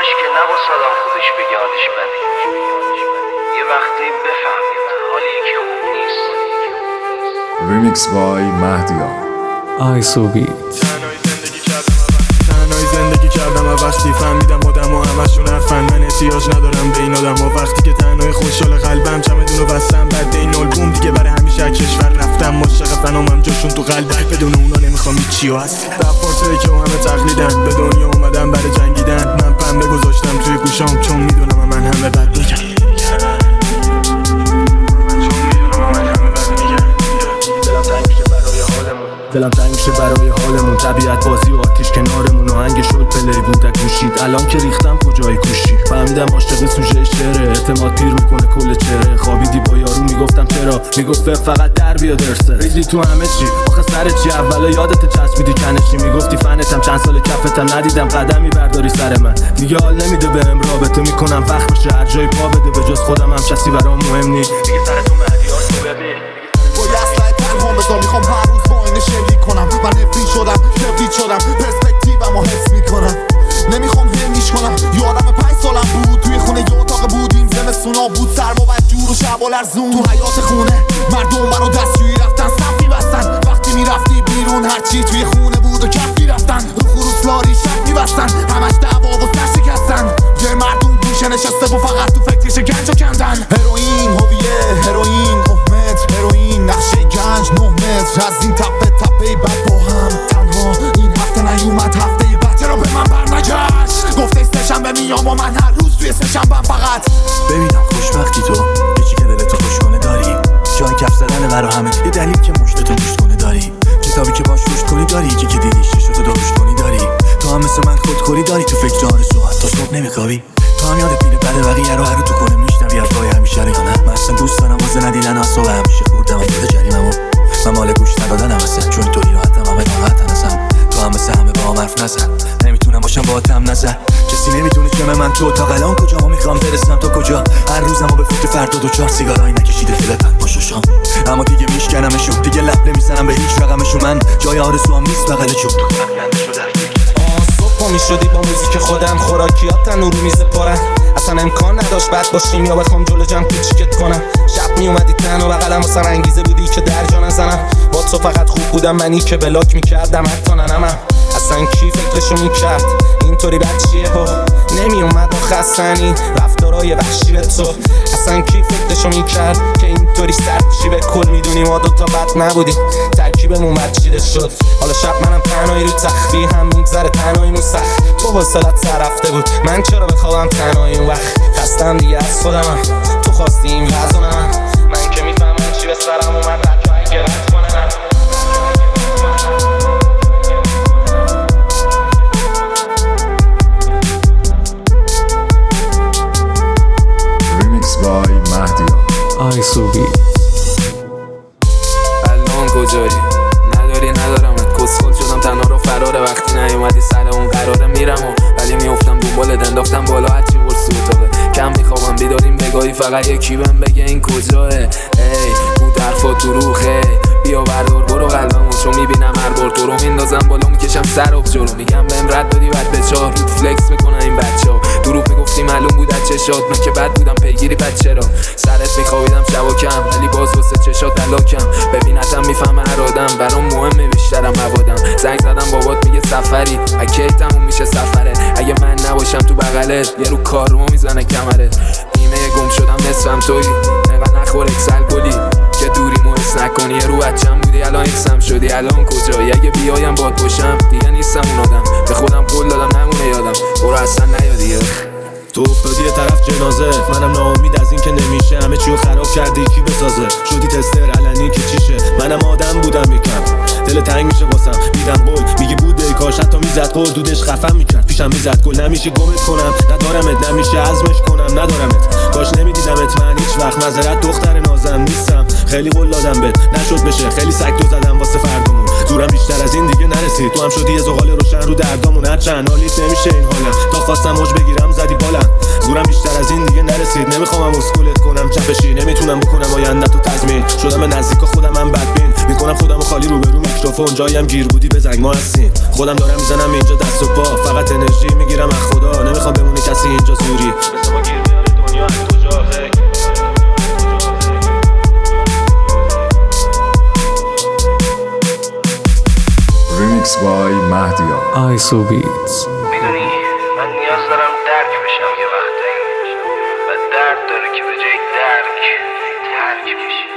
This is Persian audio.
آدمش که نباید آدم خودش بگه حالش بده. یه وقتی بفهمید حال یکی خوب نیست. ریمیکس بای مهدیار. تنهایی زندگی کردم و وقتی فهمیدم آدم ها همشون حرفن. من احتیاج ندارم به این آدم ها. وقتی که تنهایی خوشحال قلبم چمدون رو بستم بعد این آلبوم دیگه برای همیشه از کشور رفتم. مشتاق فنامم جاشون تو قلبم. بدون اونا نمیخوام هیچی و هست رپارتایی که همه تقلیدن. به دنیا اومدم برای جنگیدن. من پنبه گذاشتم توی گوشام چون میدونم من همه بد میگم. دلم تنگ میشه برای حالمون. طبیعت بازی و آتیش کنارمون. آهنگ شد پلی بودک گوشید. الان که ریختم کجای کوشی. فهمیدم عاشق سوژه شعره. اعتماد پیر میکنه کل چهره. خوابیدی با یارو میگفتم چرا. میگفت فقط در بیا درسه. ریدی تو همه چی آخه سر چی. اولا یادت چسبیدی کنشی. میگفتی فنتم چند سال کفتم. ندیدم قدمی برداری سر من. دیگه حال نمیده بهم رابطه میکنم وقت بشه هر جای پا بده. به جز خودم هم کسی برام مهم نی. دیگه سر تو مهدیار تو ببین. با یسلای تنها بذار میخوام هر روز با اینه شلیک کنم. من نفری شدم نفرید شدم پرسپکتیومو حفظ میکنم. نمیخوام همیش کنم. یادم 5 سالم بود توی خونه یه اتاق بودیم. زمستونا بود سرما و جور و شب و لرزون. تو حیاط خونه مردم برا دستشویی رفتن صف می‌بستن. وقتی میرفتی بیرون هرچی توی خونه بود و کف میرفتن. رو خروس لاری شک می‌بستن. همش دعوا و سر شکستن. جای مردم گوشه نشسته و فقط تو فکرش گنجو کندن. هروئین هویه هروئین احمد هروئین نقشه گنج 9 متر از این تپه تپه بعد با هم تنها. این هفته نیومد هفته بعد چرا به من برنگشت. گفته سه‌شنبه میام و من هر روز توی سه‌شنبه‌ام فقط. ببینم خوشبختی تو یکی که دلتو خوش کنه داری. جای کف زدن برا همه یه دلیل که مشتتو گوش کنه داری. کتابی که باش روش کنی داری. یکی که دیدیش چشتو دروش کنی داری. تو هم مثل من خودخوری داری. تو فکر آرزو حتی صبح نمیخوابی. تو هم یادت میره بعد بقیه رو هر رو تو کنه میشنوی حرفای همیشه رو یا نه. من اصلا دوست دارم واسه ندیدن اعصاب همیشه خوردم یاد جریممو. من مال گوش ندادنم اصلا چون توی راحتم همه راحتن اصلا. تو هم مثل همه با هم حرف نزن. نمیتونم باشم با هم نزن. کسی نمیتونه جمع من تو تا الان کجا ما میخوام برسم تا کجا. هر روزمو به فکر فردا دو چهار سیگارایی نکشیده فلقم با ششام. اما دیگه میشکنمشون دیگه لب نمیزنم به هیچ رقمشون. من جای آرزوام نیست بغل چوب تو خونم کنده شده. صبح میشدی با موزیک خودم. خوراکیاتن رو میز پارن. اصلا امکان نداشت بد باشیم یا بخوام جلو جمع کوچیکت کنم. شب میومدی تنها بغلم واسه انگیزه بودی که درجا نزنم. با تو فقط خوب بودم منی که بلاک میکردم حتی ننمم. اصلا کی فکرشو میکرد اینطوری بچیه ها. نمیومد و خستنی رفتارای وحشی به تو. اصلا کی فکرشو میکرد که اینطوری سرد چی به کل میدونی ما دوتا بد نبودیم. ترکیبمون بچیده شد. حالا شب منم تنهایی رو تخفی هم میگذره تنهاییمون سخت. تو حوصلت سر رفته بود من چرا بخوابم تنهایی اون وقت. خستم دیگه از خودمم. تو خواستی این وضع من که میفهمم چی به سرم اومد. حتی اگه رد کنم ریمیکس بای مهدیار. الان کجایی؟ نداری ندارمت. کسخل شدم تنها رو فراره. وقتی نیومدی سر اون قراره میرم ولی میافتم دنبالت. انداختم بالا هرچی برسی اتاقه. کم میخوابم بیداریم بگاهی فقط یکی بهم بگه این کجاه. ای بود حرفات دروغه. بیا بردار برو قلبمو چون میبینم هر بار تو رو میندازم بالا میکشم سر آب جلو. میگم بهم رد دادی بعد به چار رود فلکس میکنن این بچه‌ها. دروغ میگفتی معلوم بود از چشات. من که بد بودم پیگیری پد چرا. سرت میخوابیدم شبا کم ولی باز واسه چشات علاکم. ببینتم میفهمه هر آدم برام مهمه بیشترم موادم. زنگ زدم بابات میگه سفری. اگه تموم میشه سفره. اگه من نباشم تو بغلت یه رو کارمو میزنه کمرت. نیمه گم شدم نصفم تویی. نقد نخور اکسل کلی که دوریمو حس نکنی. یه رو بچم بودی الان ایکسم شدی. الان کجایی؟ اگه بیایم باد باشم دیگه نیستم اون آدم. به خودم قول دادم نمونه یادم. برو اصلا نیادیه. تو افتادی یه طرف جنازه. منم ناامید از این که نمیشه. همه چیو خراب کردی کی بسازه. شدی تستر علنی که چیشه. منم آدم بودم یکم دل تنگ میشه واسم. میدم قول میگی بوده کاش حتی میزد قول دودش خفم میکرد. پیشم میزد گل نمیشه گمت کنم. ندارمت نمیشه عزمش کنم. ندارمت کاش نمیدیدمت. من هیچ وقت معذرت دختر نازم نیستم. خیلی قول دادم بهت نشد بشه. خیلی سگ دو زدم واسه فردامون. زورم بیشتر از این دیگه نرسید. تو هم شدی یه زغال روشن رو دردامون. هر چند حالیت نمیشه این حالم. تا خواستم موج بگیرم زدی بالم. زورم بیشتر از این دیگه نرسید. نمیخوام اسکولت کنم چپشی. نمیتونم بکنم آینده تو تضمین. شدم به نزدیک خودم هم بدبین. میکنم خودمو خالی رو برو میکروفون. جایم گیر بودی بزنگ ما هستیم. خودم دارم میزنم اینجا دست و پا. فقط انرژی میگیرم از خدا. نمیخوام بمونه کسی آیسو بیتس. میدونی من نیاز دارم درک بشم یه وقتایی و درد داره که به جای درک ترک بشی.